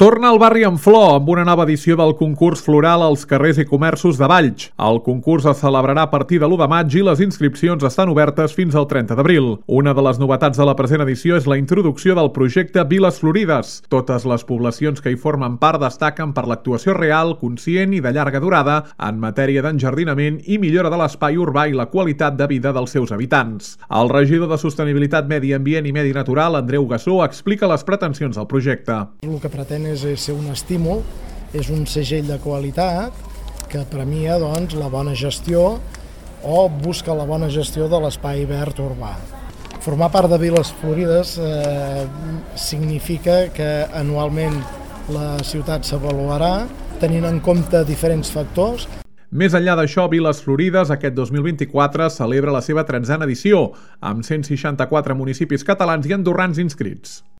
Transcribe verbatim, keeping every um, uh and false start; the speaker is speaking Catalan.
Torna al barri en flor amb una nova edició del concurs floral als carrers i comerços de Valls. El concurs es celebrarà a partir de l'u de maig i les inscripcions estan obertes fins al trenta d'abril. Una de les novetats de la present edició és la introducció del projecte Viles Florides. Totes les poblacions que hi formen part destaquen per l'actuació real, conscient i de llarga durada en matèria d'enjardinament i millora de l'espai urbà i la qualitat de vida dels seus habitants. El regidor de Sostenibilitat, Medi Ambient i Medi Natural, Andreu Gassó, explica les pretensions del projecte. El que pretén és ser un estímul, és un segell de qualitat que premia doncs, la bona gestió o busca la bona gestió de l'espai verd urbà. Formar part de Viles Florides eh, significa que anualment la ciutat s'avaluarà tenint en compte diferents factors. Més enllà d'això, Viles Florides aquest dos mil vint-i-quatre celebra la seva tretzena edició, amb cent seixanta-quatre municipis catalans i andorrans inscrits.